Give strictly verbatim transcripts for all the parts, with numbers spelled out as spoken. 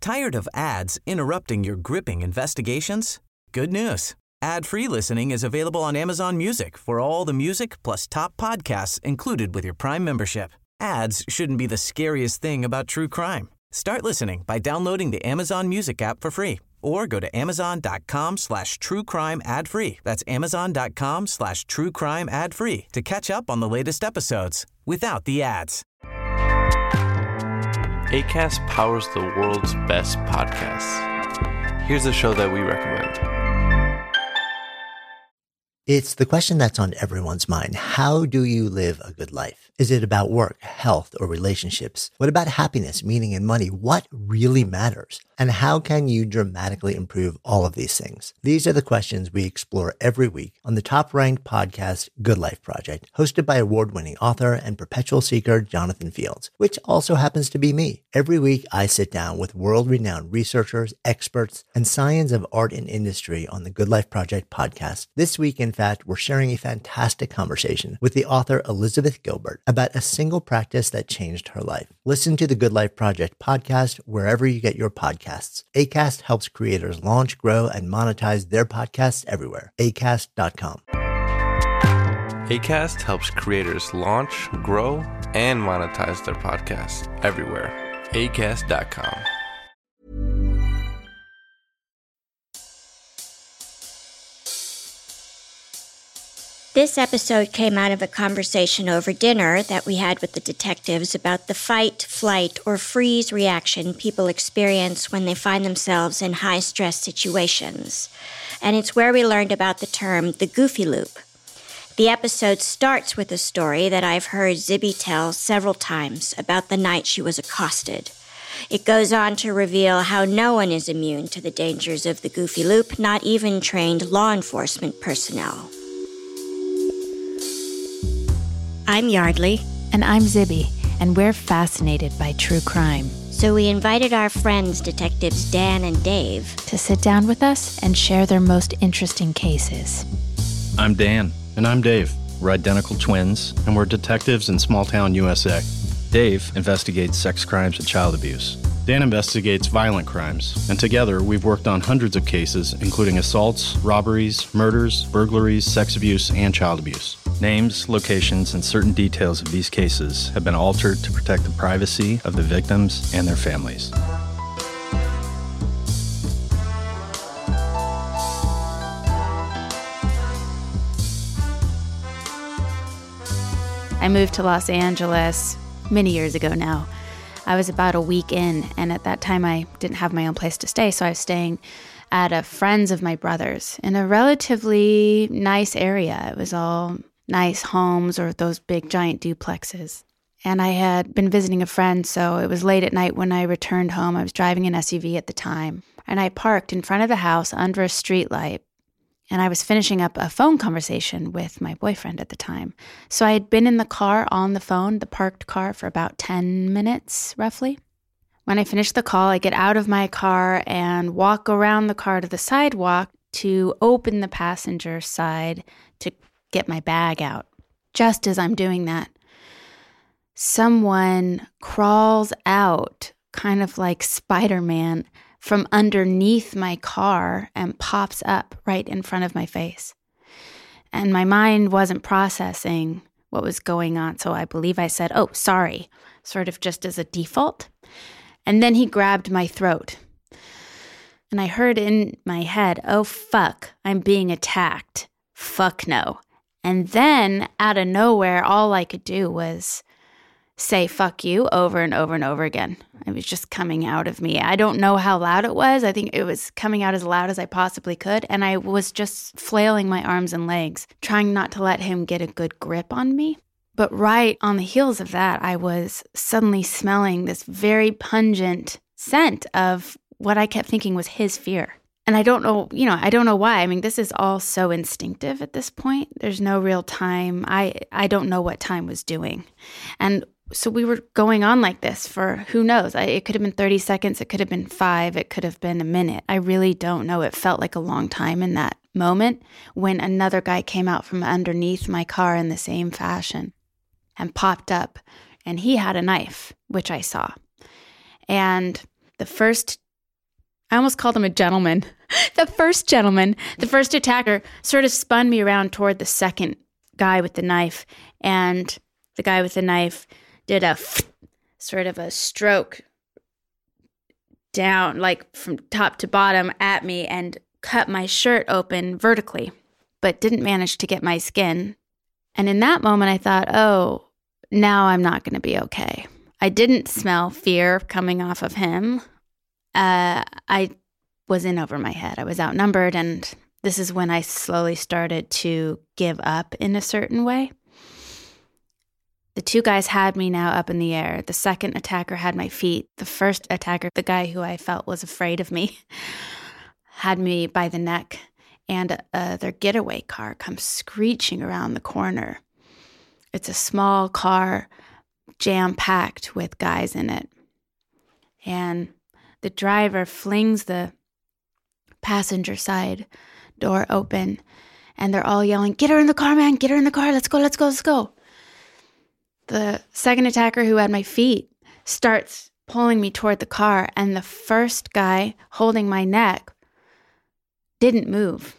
Tired of ads interrupting your gripping investigations? Good news. Ad-free listening is available on Amazon Music for all the music plus top podcasts included with your Prime membership. Ads shouldn't be the scariest thing about true crime. Start listening by downloading the Amazon Music app for free or go to amazon.com slash true crime ad free. That's amazon.com slash true crime ad free to catch up on the latest episodes without the ads. Acast powers the world's best podcasts. Here's a show that we recommend. It's the question that's on everyone's mind. How do you live a good life? Is it about work, health, or relationships? What about happiness, meaning, and money? What really matters? And how can you dramatically improve all of these things? These are the questions we explore every week on the top-ranked podcast, Good Life Project, hosted by award-winning author and perpetual seeker Jonathan Fields, which also happens to be me. Every week, I sit down with world-renowned researchers, experts, and science of art and industry on the Good Life Project podcast. This week, in fact, we're sharing a fantastic conversation with the author Elizabeth Gilbert about a single practice that changed her life. Listen to the Good Life Project podcast wherever you get your podcasts. Acast helps creators launch, grow, and monetize their podcasts everywhere. acast dot com. Acast helps creators launch, grow, and monetize their podcasts everywhere. acast dot com. This episode came out of a conversation over dinner that we had with the detectives about the fight, flight, or freeze reaction people experience when they find themselves in high-stress situations. And it's where we learned about the term the goofy loop. The episode starts with a story that I've heard Zibby tell several times about the night she was accosted. It goes on to reveal how no one is immune to the dangers of the goofy loop, not even trained law enforcement personnel. I'm Yardley. And I'm Zibby, and we're fascinated by true crime. So we invited our friends, Detectives Dan and Dave, to sit down with us and share their most interesting cases. I'm Dan. And I'm Dave. We're identical twins, and we're detectives in small-town U S A. Dave investigates sex crimes and child abuse. Dan investigates violent crimes, and together we've worked on hundreds of cases, including assaults, robberies, murders, burglaries, sex abuse, and child abuse. Names, locations, and certain details of these cases have been altered to protect the privacy of the victims and their families. I moved to Los Angeles many years ago now. I was about a week in, and at that time I didn't have my own place to stay, so I was staying at a friend's of my brother's in a relatively nice area. It was all nice homes or those big giant duplexes. And I had been visiting a friend, so it was late at night when I returned home. I was driving an S U V at the time, and I parked in front of the house under a streetlight. And I was finishing up a phone conversation with my boyfriend at the time. So I had been in the car on the phone, the parked car, for about ten minutes, roughly. When I finished the call, I get out of my car and walk around the car to the sidewalk to open the passenger side to get my bag out. Just as I'm doing that, someone crawls out, kind of like Spider-Man, from underneath my car and pops up right in front of my face. And my mind wasn't processing what was going on, so I believe I said, "Oh, sorry," sort of just as a default. And then he grabbed my throat. And I heard in my head, "Oh, fuck, I'm being attacked. Fuck no." And then, out of nowhere, all I could do was say "fuck you" over and over and over again. It was just coming out of me. I don't know how loud it was. I think it was coming out as loud as I possibly could. And I was just flailing my arms and legs, trying not to let him get a good grip on me. But right on the heels of that, I was suddenly smelling this very pungent scent of what I kept thinking was his fear. And I don't know, you know, I don't know why. I mean, this is all so instinctive at this point. There's no real time. I, I don't know what time was doing. And so we were going on like this for who knows. I, it could have been thirty seconds. It could have been five. It could have been a minute. I really don't know. It felt like a long time in that moment when another guy came out from underneath my car in the same fashion and popped up. And he had a knife, which I saw. And the first I almost called him a gentleman. The first gentleman, the first attacker, sort of spun me around toward the second guy with the knife. And the guy with the knife did a sort of a stroke down, like from top to bottom at me, and cut my shirt open vertically, but didn't manage to get my skin. And in that moment, I thought, oh, now I'm not going to be okay. I didn't smell fear coming off of him. Uh, I was in over my head. I was outnumbered, and this is when I slowly started to give up in a certain way. The two guys had me now up in the air. The second attacker had my feet. The first attacker, the guy who I felt was afraid of me, had me by the neck, and uh, their getaway car comes screeching around the corner. It's a small car, jam-packed with guys in it. And the driver flings the passenger side door open, and they're all yelling, "Get her in the car, man! Get her in the car! Let's go, let's go, let's go!" The second attacker, who had my feet, starts pulling me toward the car, and the first guy holding my neck didn't move.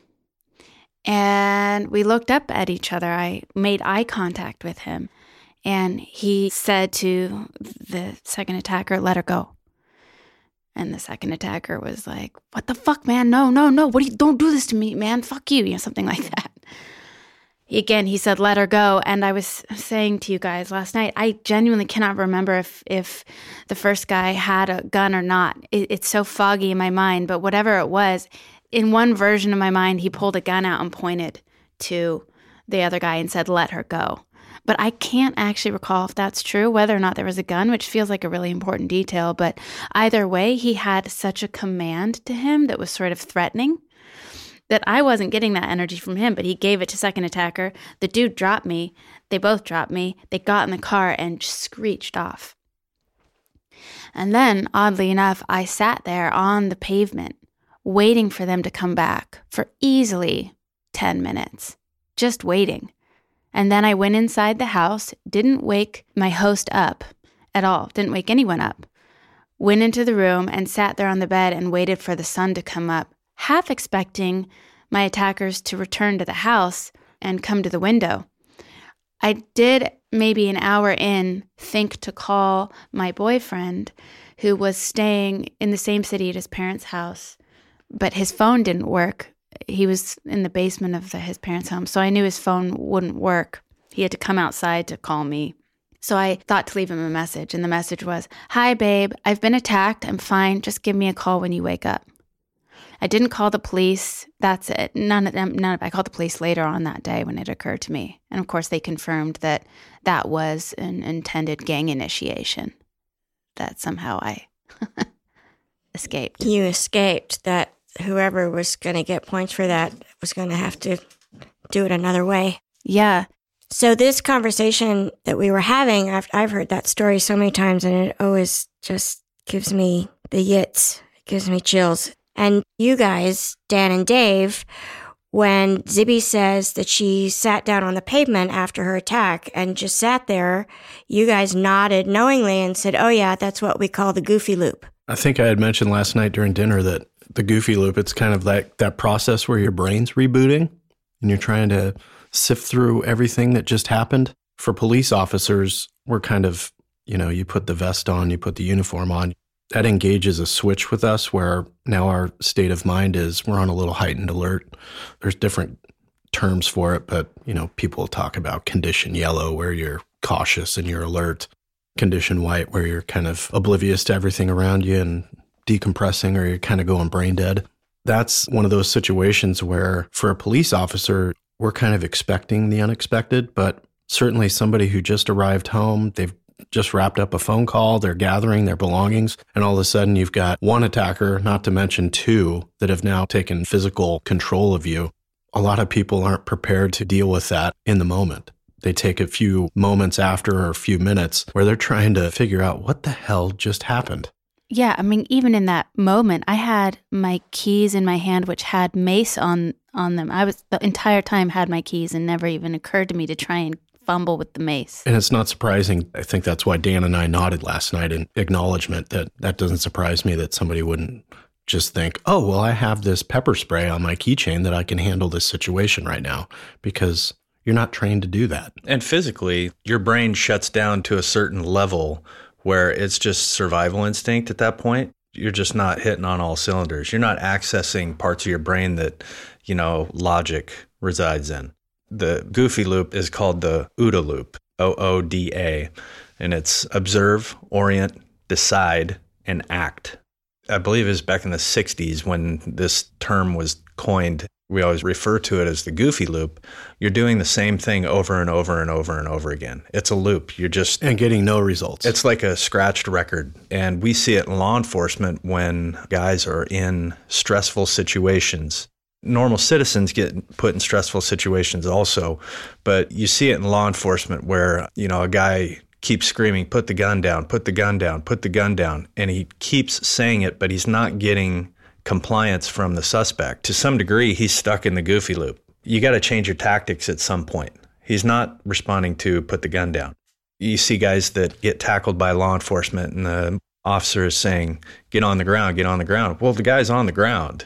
And we looked up at each other. I made eye contact with him, and he said to the second attacker, "Let her go." And the second attacker was like, "What the fuck, man? No, no, no. What do you, don't do this to me, man. Fuck you," you know, something like that. Again, he said, "Let her go." And I was saying to you guys last night, I genuinely cannot remember if, if the first guy had a gun or not. It, it's so foggy in my mind, but whatever it was, in one version of my mind, he pulled a gun out and pointed to the other guy and said, "Let her go." But I can't actually recall if that's true, whether or not there was a gun, which feels like a really important detail. But either way, he had such a command to him that was sort of threatening that I wasn't getting that energy from him, but he gave it to second attacker. The dude dropped me. They both dropped me. They got in the car and just screeched off. And then, oddly enough, I sat there on the pavement waiting for them to come back for easily ten minutes, just waiting. And then I went inside the house, didn't wake my host up at all, didn't wake anyone up, went into the room and sat there on the bed and waited for the sun to come up, half expecting my attackers to return to the house and come to the window. I did, maybe an hour in, think to call my boyfriend, who was staying in the same city at his parents' house, but his phone didn't work. He was in the basement of the, his parents' home, so I knew his phone wouldn't work. He had to come outside to call me. So I thought to leave him a message, and the message was, "Hi, babe, I've been attacked. I'm fine. Just give me a call when you wake up." I didn't call the police. That's it. None of them. None of. I called the police later on that day when it occurred to me, and of course they confirmed that that was an intended gang initiation. That somehow I escaped. You escaped. That whoever was going to get points for that was going to have to do it another way. Yeah. So this conversation that we were having, I've, I've heard that story so many times, and it always just gives me the yits. It gives me chills. And you guys, Dan and Dave, when Zibby says that she sat down on the pavement after her attack and just sat there, you guys nodded knowingly and said, "Oh yeah, that's what we call the goofy loop." I think I had mentioned last night during dinner that the goofy loop, it's kind of like that process where your brain's rebooting and you're trying to sift through everything that just happened. For police officers, we're kind of, you know, you put the vest on, you put the uniform on. That engages a switch with us where now our state of mind is we're on a little heightened alert. There's different terms for it, but, you know, people talk about condition yellow where you're cautious and you're alert. Condition white where you're kind of oblivious to everything around you and decompressing, or you're kind of going brain dead. That's one of those situations where for a police officer, we're kind of expecting the unexpected, but certainly somebody who just arrived home, they've just wrapped up a phone call, they're gathering their belongings, and all of a sudden you've got one attacker, not to mention two, that have now taken physical control of you. A lot of people aren't prepared to deal with that in the moment. They take a few moments after or a few minutes where they're trying to figure out what the hell just happened. Yeah, I mean, even in that moment, I had my keys in my hand, which had mace on, on them. I was the entire time had my keys and never even occurred to me to try and fumble with the mace. And it's not surprising. I think that's why Dan and I nodded last night in acknowledgement that that doesn't surprise me that somebody wouldn't just think, oh, well, I have this pepper spray on my keychain that I can handle this situation right now, because you're not trained to do that. And physically, your brain shuts down to a certain level where it's just survival instinct at that point. You're just not hitting on all cylinders. You're not accessing parts of your brain that, you know, logic resides in. The goofy loop is called the OODA loop, O O D A, and it's observe, orient, decide, and act. I believe it was back in the sixties when this term was coined. We always refer to it as the goofy loop. You're doing the same thing over and over and over and over again. It's a loop. You're just... And getting no results. It's like a scratched record. And we see it in law enforcement when guys are in stressful situations. Normal citizens get put in stressful situations also, but you see it in law enforcement where, you know, a guy keeps screaming, put the gun down, put the gun down, put the gun down. And he keeps saying it, but he's not getting compliance from the suspect. To some degree, he's stuck in the goofy loop. You got to change your tactics at some point. He's not responding to put the gun down. You see guys that get tackled by law enforcement and the officer is saying, get on the ground, get on the ground. Well, the guy's on the ground.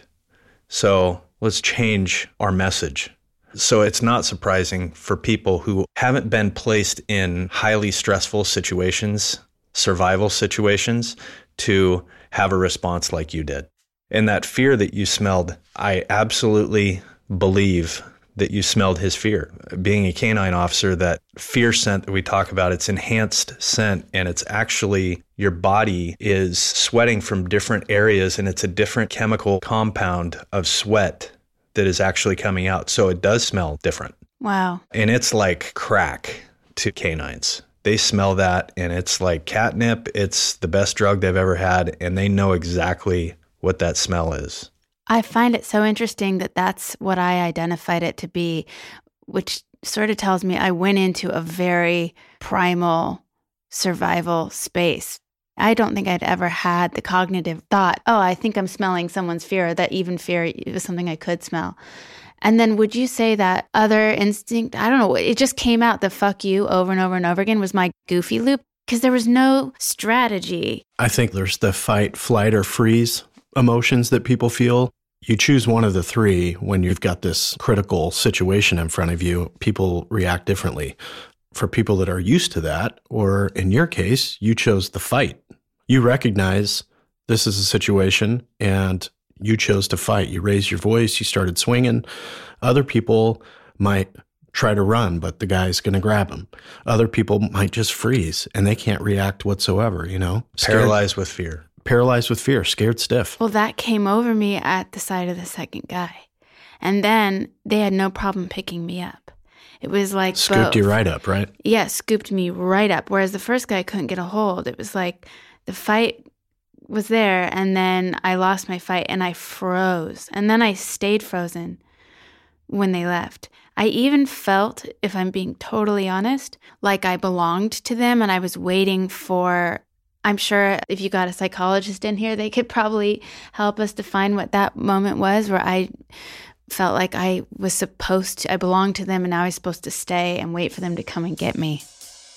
So let's change our message. So it's not surprising for people who haven't been placed in highly stressful situations, survival situations, to have a response like you did. And that fear that you smelled, I absolutely believe that you smelled his fear. Being a canine officer, that fear scent that we talk about, it's enhanced scent, and it's actually your body is sweating from different areas, and it's a different chemical compound of sweat that is actually coming out. So it does smell different. Wow. And it's like crack to canines. They smell that, and it's like catnip. It's the best drug they've ever had, and they know exactly what that smell is. I find it so interesting that that's what I identified it to be, which sort of tells me I went into a very primal survival space. I don't think I'd ever had the cognitive thought, oh, I think I'm smelling someone's fear, or that even fear was something I could smell. And then would you say that other instinct, I don't know, it just came out, the fuck you over and over and over again was my goofy loop? Because there was no strategy. I think there's the fight, flight, or freeze emotions that people feel. You choose one of the three when you've got this critical situation in front of you. People react differently. For people that are used to that, or in your case, you chose the fight. You recognize this is a situation and you chose to fight. You raised your voice, you started swinging. Other people might try to run, but the guy's going to grab them. Other people might just freeze and they can't react whatsoever, you know? Scared, paralyzed with fear. Paralyzed with fear, scared stiff. Well, that came over me at the sight of the second guy. And then they had no problem picking me up. It was like Scooped both. you right up, right? Yeah, scooped me right up. Whereas the first guy couldn't get a hold. It was like the fight was there, and then I lost my fight, and I froze. And then I stayed frozen when they left. I even felt, if I'm being totally honest, like I belonged to them, and I was waiting for... I'm sure if you got a psychologist in here, they could probably help us define what that moment was where I felt like I was supposed to, I belonged to them, and now I was supposed to stay and wait for them to come and get me.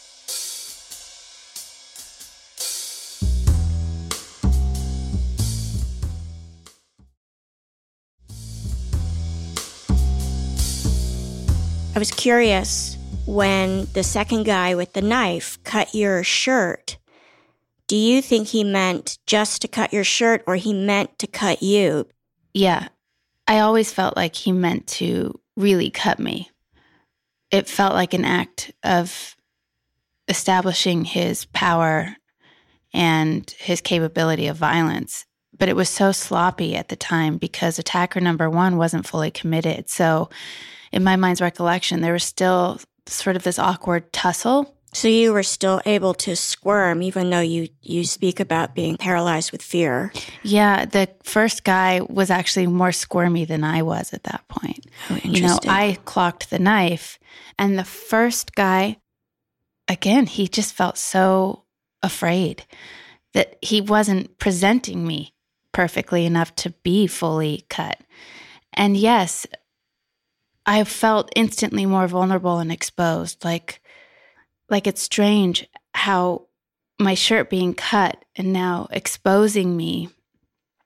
I was curious, when the second guy with the knife cut your shirt, do you think he meant just to cut your shirt, or he meant to cut you? Yeah. I always felt like he meant to really cut me. It felt like an act of establishing his power and his capability of violence. But it was so sloppy at the time because attacker number one wasn't fully committed. So in my mind's recollection, there was still sort of this awkward tussle. So you were still able to squirm, even though you, you speak about being paralyzed with fear. Yeah, the first guy was actually more squirmy than I was at that point. Oh, interesting. You know, I clocked the knife, and the first guy, again, he just felt so afraid that he wasn't presenting me perfectly enough to be fully cut. And yes, I felt instantly more vulnerable and exposed, like... Like, it's strange how my shirt being cut and now exposing me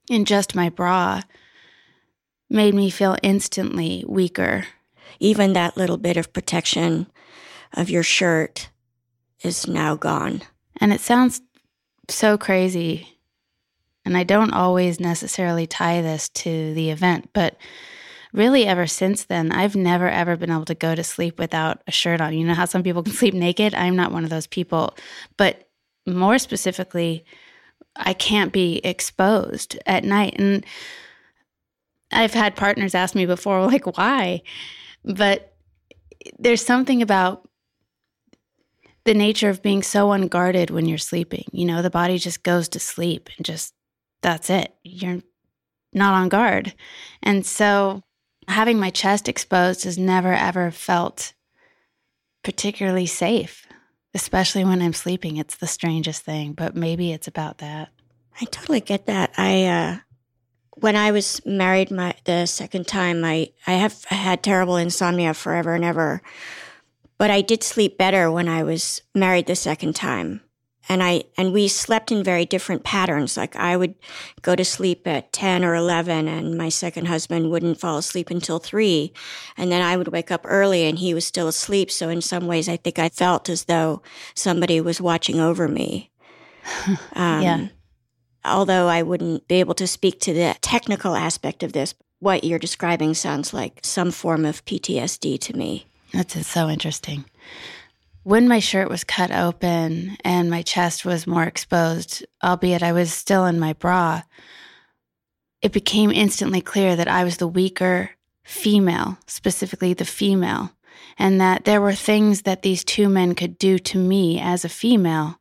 in just my bra made me feel instantly weaker. Even that little bit of protection of your shirt is now gone. And it sounds so crazy, and I don't always necessarily tie this to the event, but really ever since then, I've never, ever been able to go to sleep without a shirt on. You know how some people can sleep naked? I'm not one of those people. But more specifically, I can't be exposed at night. And I've had partners ask me before, like, why? But there's something about the nature of being so unguarded when you're sleeping. You know, the body just goes to sleep and just, that's it. You're not on guard. And so having my chest exposed has never, ever felt particularly safe, especially when I'm sleeping. It's the strangest thing, but maybe it's about that. I totally get that. I, uh, when I was married my the second time, I, I have I had terrible insomnia forever and ever. But I did sleep better when I was married the second time. And I and we slept in very different patterns. Like I would go to sleep at ten or eleven, and my second husband wouldn't fall asleep until three. And then I would wake up early and he was still asleep. So in some ways, I think I felt as though somebody was watching over me. Um, yeah. Although I wouldn't be able to speak to the technical aspect of this, what you're describing sounds like some form of P T S D to me. That's so interesting. When my shirt was cut open and my chest was more exposed, albeit I was still in my bra, it became instantly clear that I was the weaker female, specifically the female, and that there were things that these two men could do to me as a female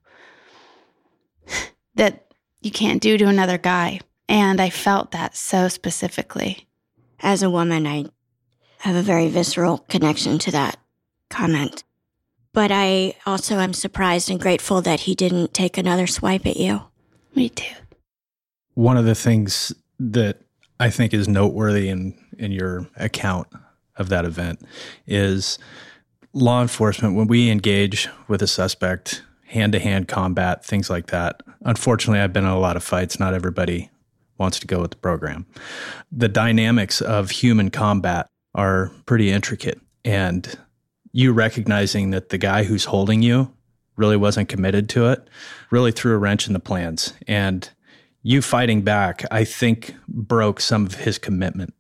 that you can't do to another guy. And I felt that so specifically. As a woman, I have a very visceral connection to that comment. But I also am surprised and grateful that he didn't take another swipe at you. Me too. One of the things that I think is noteworthy in, in your account of that event is law enforcement, when we engage with a suspect, hand-to-hand combat, things like that. Unfortunately, I've been in a lot of fights. Not everybody wants to go with the program. The dynamics of human combat are pretty intricate. And you recognizing that the guy who's holding you really wasn't committed to it really threw a wrench in the plans. And you fighting back, I think, broke some of his commitment.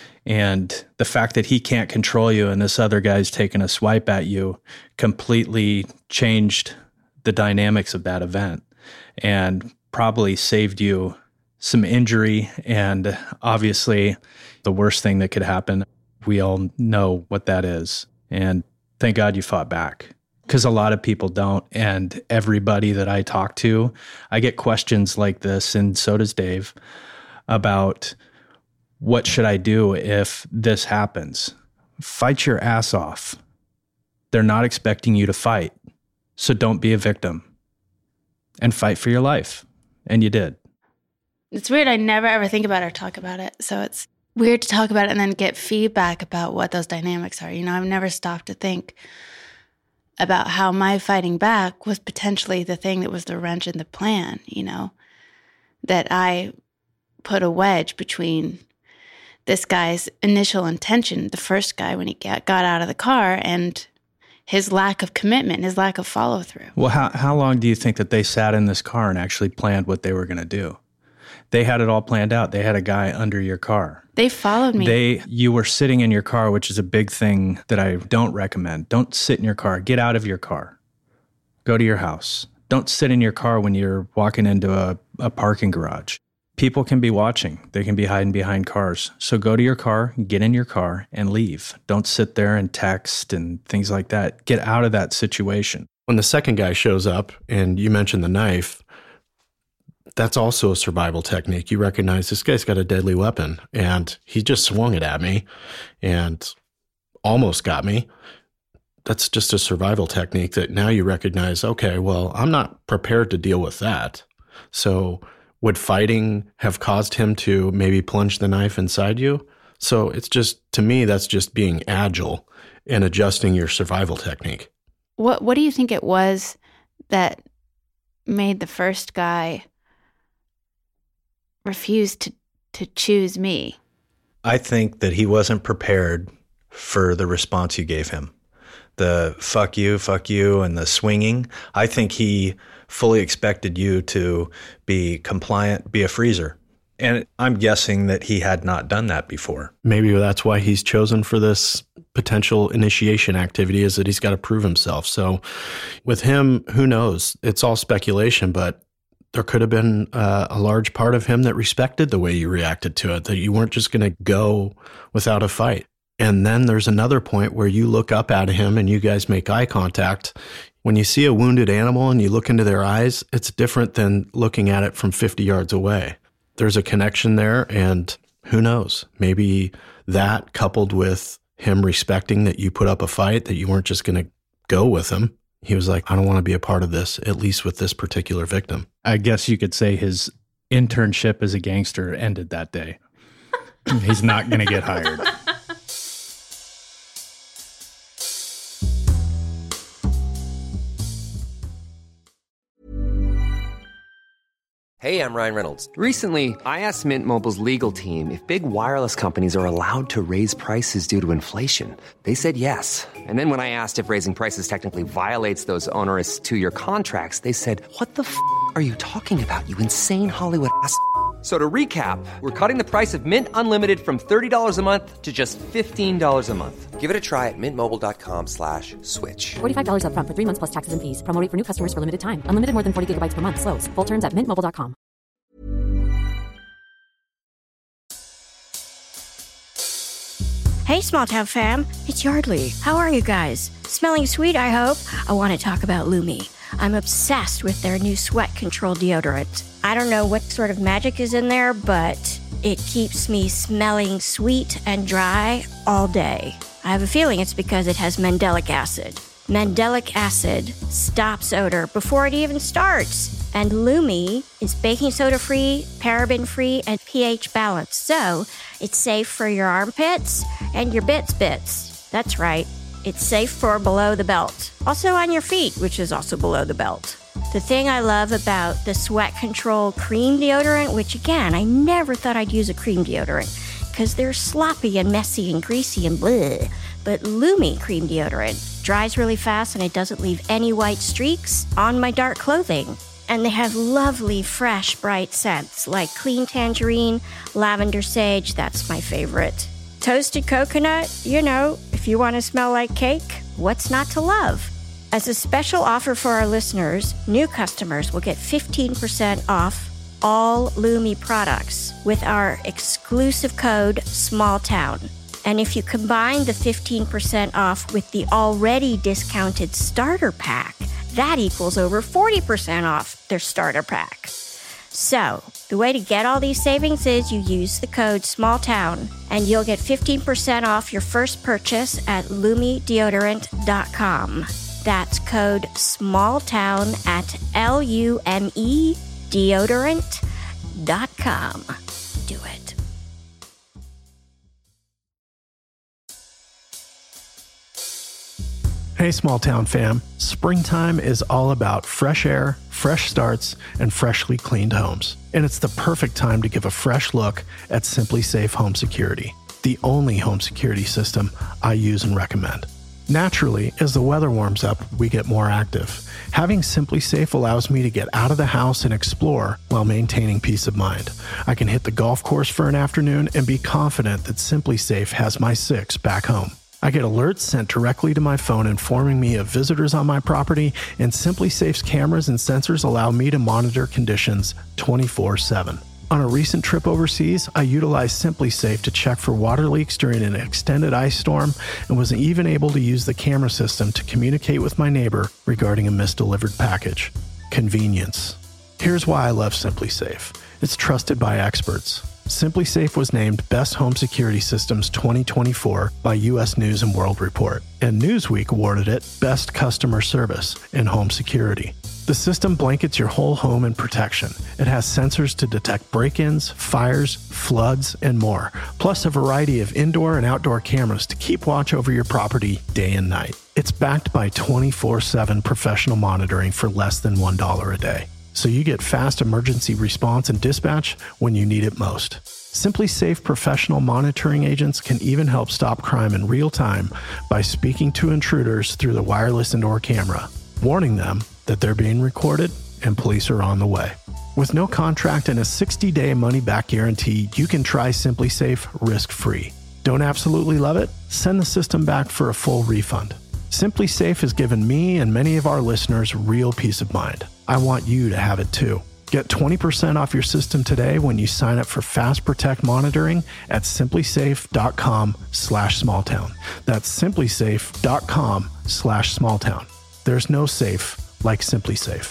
And the fact that he can't control you and this other guy's taking a swipe at you completely changed the dynamics of that event and probably saved you some injury. And obviously, the worst thing that could happen, we all know what that is. And thank God you fought back, because a lot of people don't. And everybody that I talk to, I get questions like this, and so does Dave, about what should I do if this happens? Fight your ass off. They're not expecting you to fight. So don't be a victim and fight for your life. And you did. It's weird. I never ever think about it or talk about it. So it's weird to talk about it and then get feedback about what those dynamics are. You know, I've never stopped to think about how my fighting back was potentially the thing that was the wrench in the plan, you know, that I put a wedge between this guy's initial intention, the first guy when he got, got out of the car, and his lack of commitment, his lack of follow through. Well, how, how long do you think that they sat in this car and actually planned what they were going to do? They had it all planned out. They had a guy under your car. They followed me. They, you were sitting in your car, which is a big thing that I don't recommend. Don't sit in your car. Get out of your car. Go to your house. Don't sit in your car when you're walking into a, a parking garage. People can be watching. They can be hiding behind cars. So go to your car, get in your car, and leave. Don't sit there and text and things like that. Get out of that situation. When the second guy shows up, and you mentioned the knife, that's also a survival technique. You recognize this guy's got a deadly weapon, and he just swung it at me and almost got me. That's just a survival technique that now you recognize, okay, well, I'm not prepared to deal with that. So would fighting have caused him to maybe plunge the knife inside you? So it's just, to me, that's just being agile and adjusting your survival technique. What What do you think it was that made the first guy refuse to to choose me. I think that he wasn't prepared for the response you gave him. The fuck you, fuck you, and the swinging. I think he fully expected you to be compliant, be a freezer. And I'm guessing that he had not done that before. Maybe that's why he's chosen for this potential initiation activity, is that he's got to prove himself. So with him, who knows? It's all speculation, but there could have been uh, a large part of him that respected the way you reacted to it, that you weren't just going to go without a fight. And then there's another point where you look up at him and you guys make eye contact. When you see a wounded animal and you look into their eyes, it's different than looking at it from fifty yards away. There's a connection there, and who knows? Maybe that coupled with him respecting that you put up a fight, that you weren't just going to go with him. He was like, I don't want to be a part of this, at least with this particular victim. I guess you could say his internship as a gangster ended that day. He's not going to get hired. Hey, I'm Ryan Reynolds. Recently, I asked Mint Mobile's legal team if big wireless companies are allowed to raise prices due to inflation. They said yes. And then when I asked if raising prices technically violates those onerous two-year contracts, they said, what the f*** are you talking about, you insane Hollywood ass f- So to recap, we're cutting the price of Mint Unlimited from thirty dollars a month to just fifteen dollars a month. Give it a try at mintmobile.com slash switch. forty-five dollars up front for three months plus taxes and fees. Promo rate for new customers for limited time. Unlimited more than forty gigabytes per month. Slows full terms at mint mobile dot com. Hey, Small Town fam, it's Yardley. How are you guys? Smelling sweet, I hope? I want to talk about Lumi. I'm obsessed with their new sweat control deodorant. I don't know what sort of magic is in there, but it keeps me smelling sweet and dry all day. I have a feeling it's because it has mandelic acid. Mandelic acid stops odor before it even starts. And Lumi is baking soda free, paraben free, and pH balanced. So it's safe for your armpits and your bits bits. That's right. It's safe for below the belt. Also on your feet, which is also below the belt. The thing I love about the Sweat Control cream deodorant, which again, I never thought I'd use a cream deodorant because they're sloppy and messy and greasy and bleh. But Lumi cream deodorant dries really fast and it doesn't leave any white streaks on my dark clothing. And they have lovely, fresh, bright scents like clean tangerine, lavender sage, that's my favorite. Toasted coconut, you know, if you want to smell like cake, what's not to love? As a special offer for our listeners, new customers will get fifteen percent off all Lumi products with our exclusive code SMALLTOWN. And if you combine the fifteen percent off with the already discounted starter pack, that equals over forty percent off their starter pack. So, the way to get all these savings is you use the code SMALLTOWN and you'll get fifteen percent off your first purchase at lumi deodorant dot com. That's code SMALLTOWN at L U M E deodorant dot com. Do it. Hey, Small Town fam. Springtime is all about fresh air, fresh starts, and freshly cleaned homes. And it's the perfect time to give a fresh look at Simply Safe Home Security, the only home security system I use and recommend. Naturally, as the weather warms up, we get more active. Having Simply Safe allows me to get out of the house and explore while maintaining peace of mind. I can hit the golf course for an afternoon and be confident that Simply Safe has my six back home. I get alerts sent directly to my phone informing me of visitors on my property, and Simply Safe's cameras and sensors allow me to monitor conditions twenty-four seven. On a recent trip overseas, I utilized Simply Safe to check for water leaks during an extended ice storm and was even able to use the camera system to communicate with my neighbor regarding a misdelivered package. Convenience. Here's why I love Simply Safe. It's trusted by experts. Simply Safe was named Best Home Security Systems twenty twenty-four by U S News and World Report, and Newsweek awarded it Best Customer Service in Home Security. The system blankets your whole home in protection. It has sensors to detect break-ins, fires, floods, and more, plus a variety of indoor and outdoor cameras to keep watch over your property day and night. It's backed by twenty-four seven professional monitoring for less than one dollar a day. so you get fast emergency response and dispatch when you need it most. SimpliSafe professional monitoring agents can even help stop crime in real time by speaking to intruders through the wireless indoor camera, warning them that they're being recorded and police are on the way. With no contract and a sixty-day money-back guarantee, you can try SimpliSafe risk-free. Don't absolutely love it? Send the system back for a full refund. SimpliSafe has given me and many of our listeners real peace of mind. I want you to have it too. Get twenty percent off your system today when you sign up for Fast Protect monitoring at simplysafe.com slash smalltown. That's simplysafe.com slash smalltown. There's no safe like SimpliSafe.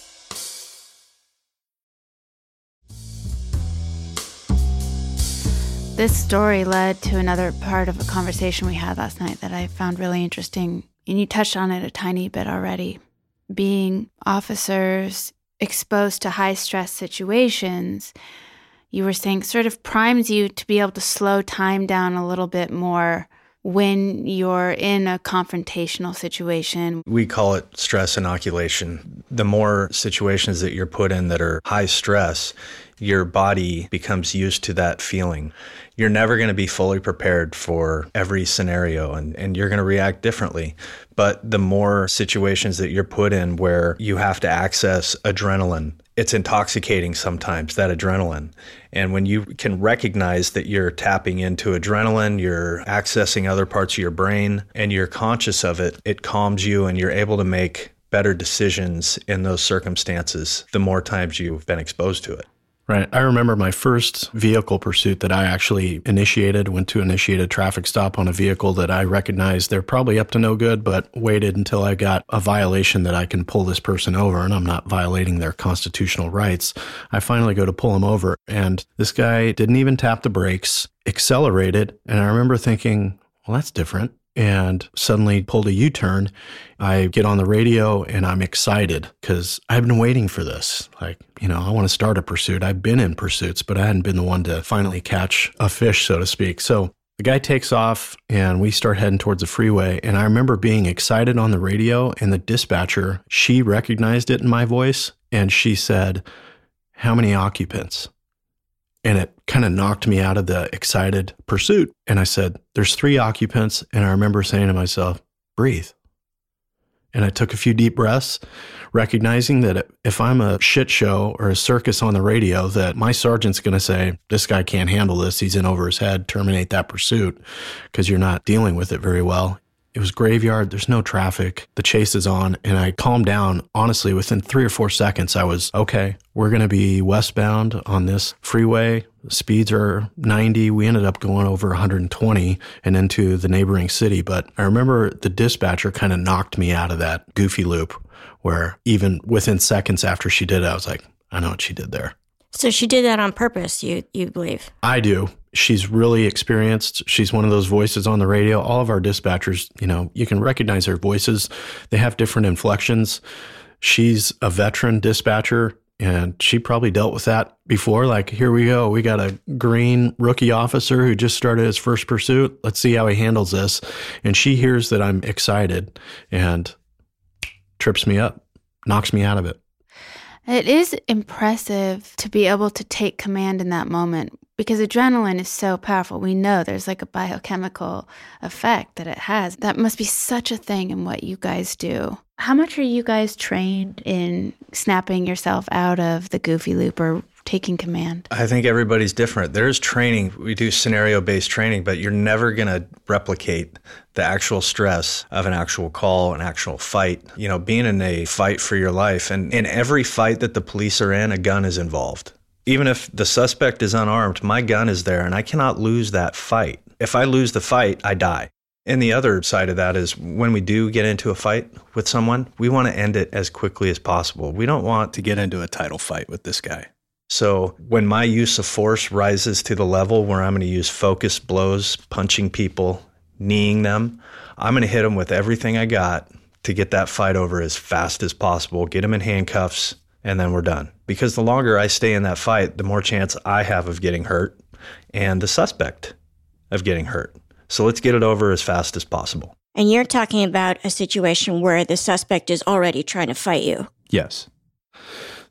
This story led to another part of a conversation we had last night that I found really interesting. And you touched on it a tiny bit already. Being officers exposed to high-stress situations, you were saying sort of primes you to be able to slow time down a little bit more when you're in a confrontational situation. We call it stress inoculation. The more situations that you're put in that are high stress, your body becomes used to that feeling. You're never going to be fully prepared for every scenario, and, and you're going to react differently. But the more situations that you're put in where you have to access adrenaline, it's intoxicating sometimes, that adrenaline. And when you can recognize that you're tapping into adrenaline, you're accessing other parts of your brain, and you're conscious of it, it calms you and you're able to make better decisions in those circumstances the more times you've been exposed to it. Right. I remember my first vehicle pursuit that I actually initiated, went to initiate a traffic stop on a vehicle that I recognized they're probably up to no good, but waited until I got a violation that I can pull this person over and I'm not violating their constitutional rights. I finally go to pull him over and this guy didn't even tap the brakes, accelerated. And I remember thinking, well, that's different. And suddenly pulled a U-turn. I get on the radio and I'm excited because I've been waiting for this. Like, you know, I want to start a pursuit. I've been in pursuits, but I hadn't been the one to finally catch a fish, so to speak. So the guy takes off and we start heading towards the freeway. And I remember being excited on the radio and the dispatcher, she recognized it in my voice and she said, "How many occupants?" And it kind of knocked me out of the excited pursuit. And I said, "There's three occupants." And I remember saying to myself, "Breathe." And I took a few deep breaths, recognizing that if I'm a shit show or a circus on the radio, that my sergeant's going to say, "This guy can't handle this. He's in over his head. Terminate that pursuit," because you're not dealing with it very well. It was graveyard. There's no traffic. The chase is on. And I calmed down. Honestly, within three or four seconds, I was, okay, we're going to be westbound on this freeway. The speeds are ninety. We ended up going over one hundred twenty and into the neighboring city. But I remember the dispatcher kind of knocked me out of that goofy loop where even within seconds after she did it, I was like, I know what she did there. So she did that on purpose, you you believe? I do. She's really experienced. She's one of those voices on the radio. All of our dispatchers, you know, you can recognize their voices. They have different inflections. She's a veteran dispatcher, and she probably dealt with that before. Like, here we go. We got a green rookie officer who just started his first pursuit. Let's see how he handles this. And she hears that I'm excited and trips me up, knocks me out of it. It is impressive to be able to take command in that moment because adrenaline is so powerful. We know there's like a biochemical effect that it has. That must be such a thing in what you guys do. How much are you guys trained in snapping yourself out of the goofy loop or taking command? I think everybody's different. There's training. We do scenario-based training, but you're never going to replicate the actual stress of an actual call, an actual fight. You know, being in a fight for your life, and in every fight that the police are in, a gun is involved. Even if the suspect is unarmed, my gun is there, and I cannot lose that fight. If I lose the fight, I die. And the other side of that is when we do get into a fight with someone, we want to end it as quickly as possible. We don't want to get into a title fight with this guy. So when my use of force rises to the level where I'm going to use focused blows, punching people, kneeing them, I'm going to hit them with everything I got to get that fight over as fast as possible, get them in handcuffs, and then we're done. Because the longer I stay in that fight, the more chance I have of getting hurt and the suspect of getting hurt. So let's get it over as fast as possible. And you're talking about a situation where the suspect is already trying to fight you. Yes.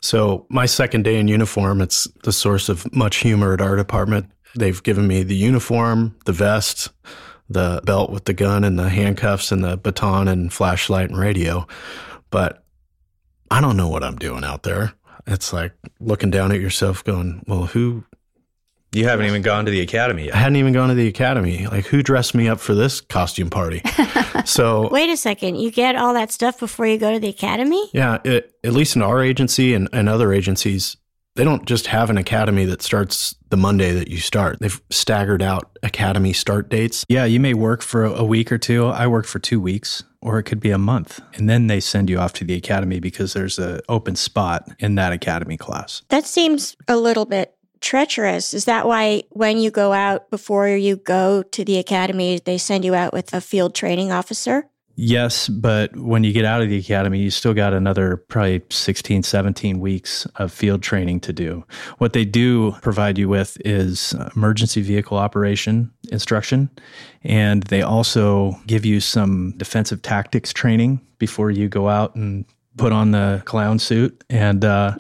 So my second day in uniform, it's the source of much humor at our department. They've given me the uniform, the vest, the belt with the gun and the handcuffs and the baton and flashlight and radio. But I don't know what I'm doing out there. It's like looking down at yourself going, well, who... You haven't even gone to the academy yet. I hadn't even gone to the academy. Like, who dressed me up for this costume party? So wait a second. You get all that stuff before you go to the academy? Yeah, it, at least in our agency and, and other agencies, they don't just have an academy that starts the Monday that you start. They've staggered out academy start dates. Yeah, you may work for a week or two. I work for two weeks, or it could be a month. And then they send you off to the academy because there's an open spot in that academy class. That seems a little bit treacherous. Is that why when you go out, before you go to the academy, they send you out with a field training officer? Yes, but when you get out of the academy, you still got another probably sixteen, seventeen weeks of field training to do. What they do provide you with is emergency vehicle operation instruction, and they also give you some defensive tactics training before you go out and put on the clown suit and uh,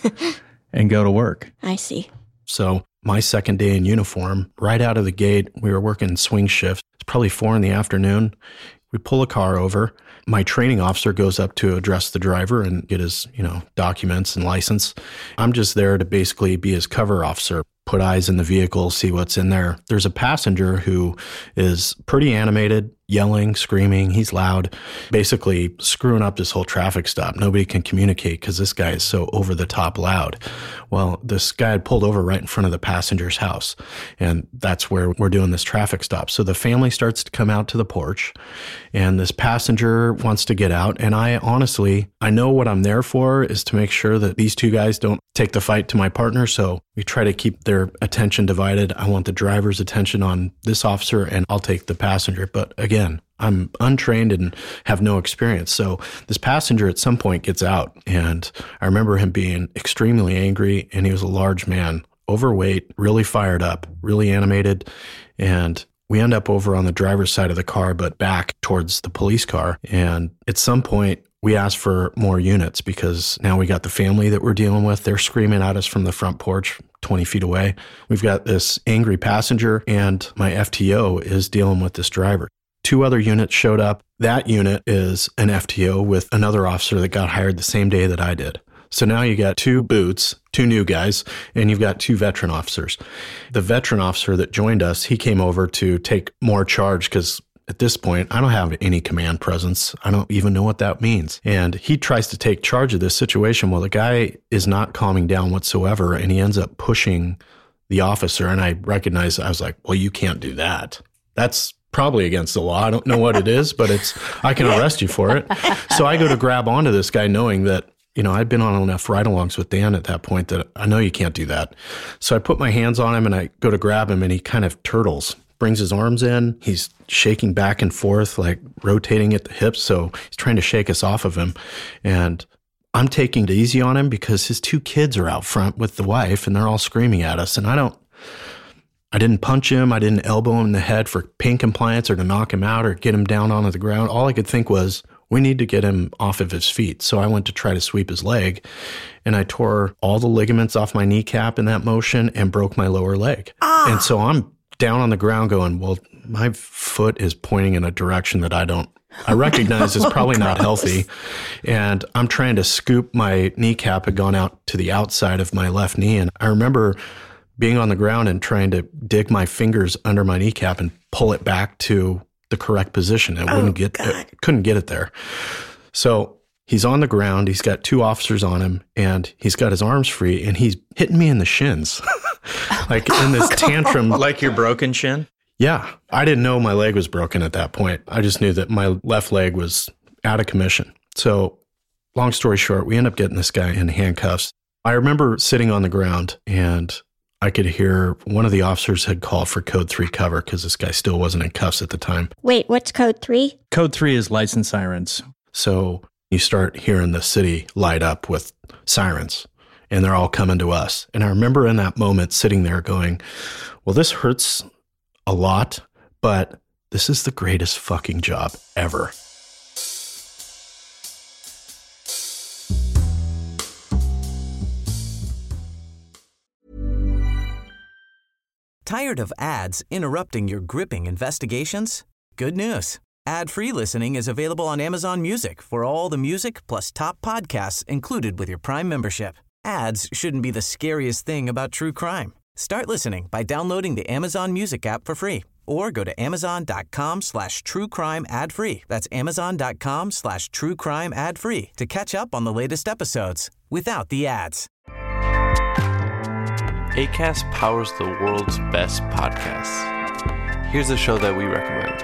and go to work. I see. So my second day in uniform, right out of the gate, we were working swing shift. It's probably four in the afternoon. We pull a car over. My training officer goes up to address the driver and get his, you know, documents and license. I'm just there to basically be his cover officer, put eyes in the vehicle, see what's in there. There's a passenger who is pretty animated, yelling, screaming. He's loud, basically screwing up this whole traffic stop. Nobody can communicate because this guy is so over the top loud. Well, this guy had pulled over right in front of the passenger's house, and that's where we're doing this traffic stop. So the family starts to come out to the porch, and this passenger wants to get out. And I honestly, I know what I'm there for is to make sure that these two guys don't take the fight to my partner. So we try to keep their attention divided. I want the driver's attention on this officer, and I'll take the passenger. But again, I'm untrained and have no experience. So this passenger at some point gets out, and I remember him being extremely angry, and he was a large man, overweight, really fired up, really animated. And we end up over on the driver's side of the car, but back towards the police car. And at some point, we asked for more units because now we got the family that we're dealing with. They're screaming at us from the front porch twenty feet away. We've got this angry passenger, and my F T O is dealing with this driver. Two other units showed up. That unit is an F T O with another officer that got hired the same day that I did. So now you got two boots, two new guys, and you've got two veteran officers. The veteran officer that joined us, he came over to take more charge because at this point, I don't have any command presence. I don't even know what that means. And he tries to take charge of this situation. Well, the guy is not calming down whatsoever, and he ends up pushing the officer. And I recognized, I was like, well, you can't do that. That's probably against the law. I don't know what it is, but it's, I can arrest you for it. So I go to grab onto this guy knowing that, you know, I'd been on enough ride-alongs with Dan at that point that I know you can't do that. So I put my hands on him and I go to grab him, and he kind of turtles, brings his arms in. He's shaking back and forth, like rotating at the hips. So he's trying to shake us off of him. And I'm taking it easy on him because his two kids are out front with the wife, and they're all screaming at us. And I don't, I didn't punch him. I didn't elbow him in the head for pain compliance or to knock him out or get him down onto the ground. All I could think was, we need to get him off of his feet. So I went to try to sweep his leg, and I tore all the ligaments off my kneecap in that motion and broke my lower leg. Ah. And so I'm down on the ground going, well, my foot is pointing in a direction that I don't, I recognize is probably oh, not healthy. And I'm trying to scoop, my kneecap had gone out to the outside of my left knee. And I remember being on the ground and trying to dig my fingers under my kneecap and pull it back to the correct position. It oh, wouldn't get, it, couldn't get it there. So he's on the ground. He's got two officers on him, and he's got his arms free, and he's hitting me in the shins. Like in this tantrum. Like your broken shin? Yeah. I didn't know my leg was broken at that point. I just knew that my left leg was out of commission. So long story short, we end up getting this guy in handcuffs. I remember sitting on the ground, and I could hear one of the officers had called for code three cover because this guy still wasn't in cuffs at the time. Wait, what's code three? Code three is license sirens. So you start hearing the city light up with sirens, and they're all coming to us. And I remember in that moment sitting there going, well, this hurts a lot, but this is the greatest fucking job ever. Tired of ads interrupting your gripping investigations? Good news. Ad-free listening is available on Amazon Music for all the music plus top podcasts included with your Prime membership. Ads shouldn't be the scariest thing about true crime. Start listening by downloading the Amazon Music app for free or go to amazon.com slash true crime ad free. That's amazon.com slash true crime ad free to catch up on the latest episodes without the ads. Acast powers the world's best podcasts. Here's a show that we recommend.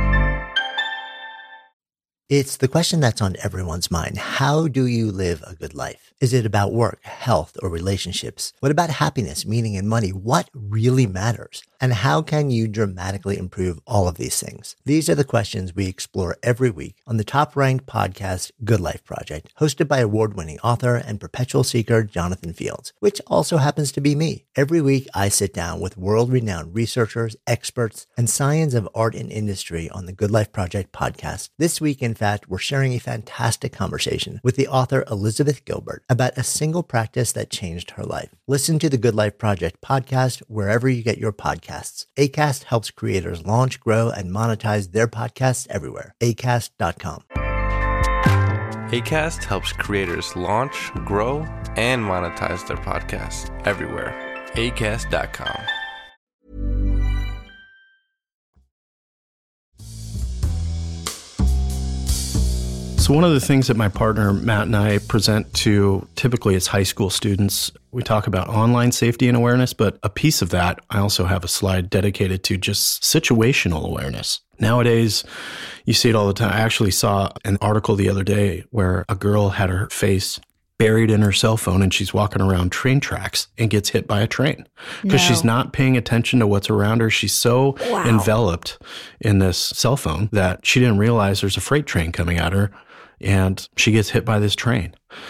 It's the question that's on everyone's mind. How do you live a good life? Is it about work, health, or relationships? What about happiness, meaning, and money? What really matters? And how can you dramatically improve all of these things? These are the questions we explore every week on the top-ranked podcast, Good Life Project, hosted by award-winning author and perpetual seeker Jonathan Fields, which also happens to be me. Every week, I sit down with world-renowned researchers, experts, and science of art and industry on the Good Life Project podcast. This week, in fact, we're sharing a fantastic conversation with the author Elizabeth Gilbert about a single practice that changed her life. Listen to the Good Life Project podcast wherever you get your podcasts. Acast helps creators launch, grow, and monetize their podcasts everywhere. acast dot com. Acast helps creators launch, grow, and monetize their podcasts everywhere. acast dot com. So one of the things that my partner Matt and I present to typically as high school students, we talk about online safety and awareness, but a piece of that, I also have a slide dedicated to just situational awareness. Nowadays, you see it all the time. I actually saw an article the other day where a girl had her face buried in her cell phone and she's walking around train tracks and gets hit by a train because no. she's not paying attention to what's around her. She's so wow. enveloped in this cell phone that she didn't realize there's a freight train coming at her. And she gets hit by this train.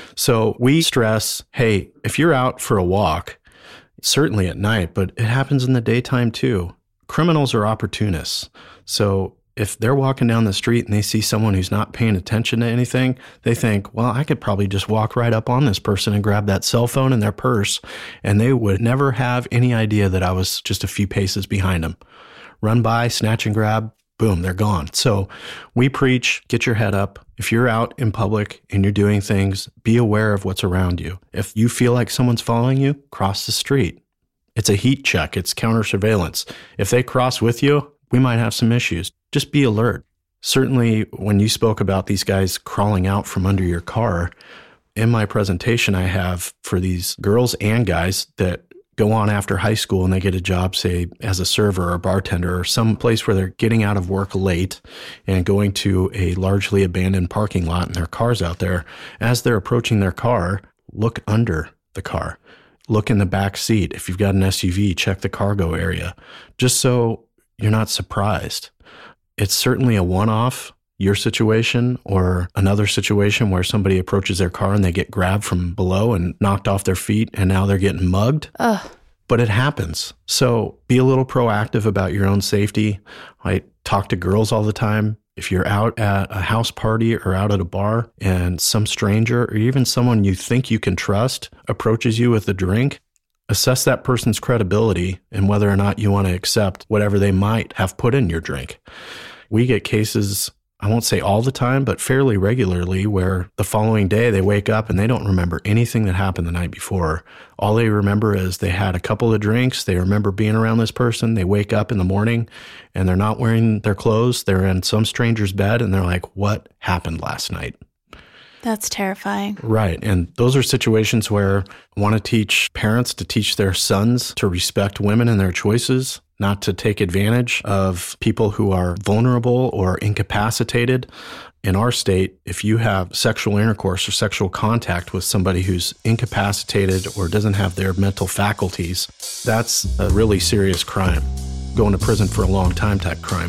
So we stress, hey, if you're out for a walk, certainly at night, but it happens in the daytime too. Criminals are opportunists. So if they're walking down the street and they see someone who's not paying attention to anything, they think, well, I could probably just walk right up on this person and grab that cell phone and their purse, and they would never have any idea that I was just a few paces behind them. Run by, snatch and grab, boom, they're gone. So we preach, get your head up. If you're out in public and you're doing things, be aware of what's around you. If you feel like someone's following you, cross the street. It's a heat check. It's counter surveillance. If they cross with you, we might have some issues. Just be alert. Certainly, when you spoke about these guys crawling out from under your car, in my presentation I have for these girls and guys that go on after high school and they get a job, say, as a server or bartender or some place where they're getting out of work late and going to a largely abandoned parking lot and their car's out there. As they're approaching their car, look under the car. Look in the back seat. If you've got an S U V, check the cargo area, just so you're not surprised. It's certainly a one-off, your situation or another situation where somebody approaches their car and they get grabbed from below and knocked off their feet and now they're getting mugged. Ugh. But it happens. So be a little proactive about your own safety. I talk to girls all the time. If you're out at a house party or out at a bar and some stranger or even someone you think you can trust approaches you with a drink, assess that person's credibility and whether or not you want to accept whatever they might have put in your drink. We get cases, I won't say all the time, but fairly regularly, where the following day they wake up and they don't remember anything that happened the night before. All they remember is they had a couple of drinks. They remember being around this person. They wake up in the morning and they're not wearing their clothes. They're in some stranger's bed and they're like, what happened last night? That's terrifying. Right. And those are situations where I want to teach parents to teach their sons to respect women and their choices, not to take advantage of people who are vulnerable or incapacitated. In our state, if you have sexual intercourse or sexual contact with somebody who's incapacitated or doesn't have their mental faculties, that's a really serious crime. Going to prison for a long time type crime.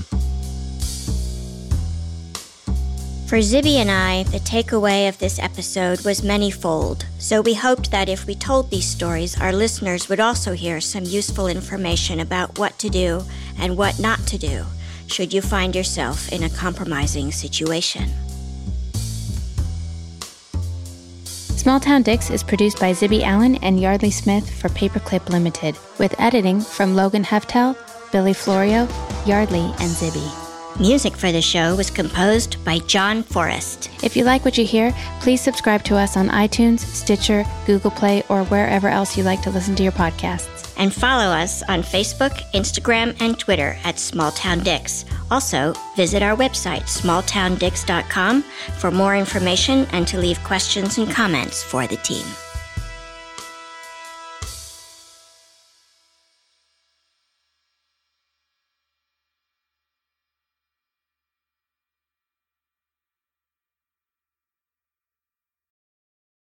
For Zibby and I, the takeaway of this episode was manyfold, so we hoped that if we told these stories, our listeners would also hear some useful information about what to do and what not to do, should you find yourself in a compromising situation. Small Town Dicks is produced by Zibby Allen and Yardley Smith for Paperclip Limited, with editing from Logan Heftel, Billy Florio, Yardley, and Zibby. Music for the show was composed by John Forrest. If you like what you hear, please subscribe to us on iTunes, Stitcher, Google Play, or wherever else you like to listen to your podcasts. And follow us on Facebook, Instagram, and Twitter at Small Town Dicks. Also, visit our website, small town dicks dot com, for more information and to leave questions and comments for the team.